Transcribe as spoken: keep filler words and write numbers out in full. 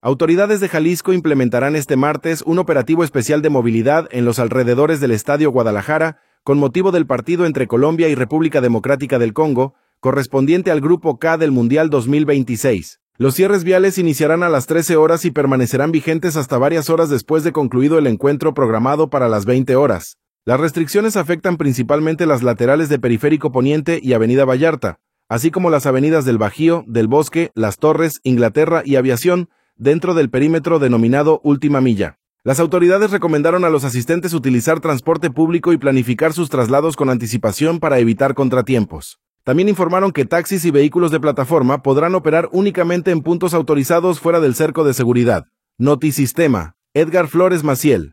Autoridades de Jalisco implementarán este martes un operativo especial de movilidad en los alrededores del Estadio Guadalajara con motivo del partido entre Colombia y República Democrática del Congo, correspondiente al Grupo K del Mundial dos mil veintiséis. Los cierres viales iniciarán a las trece horas y permanecerán vigentes hasta varias horas después de concluido el encuentro programado para las veinte horas. Las restricciones afectan principalmente las laterales de Periférico Poniente y Avenida Vallarta, así como las avenidas del Bajío, del Bosque, Las Torres, Inglaterra y Aviación, dentro del perímetro denominado Última Milla. Las autoridades recomendaron a los asistentes utilizar transporte público y planificar sus traslados con anticipación para evitar contratiempos. También informaron que taxis y vehículos de plataforma podrán operar únicamente en puntos autorizados fuera del cerco de seguridad. Notisistema, Edgar Flores Maciel.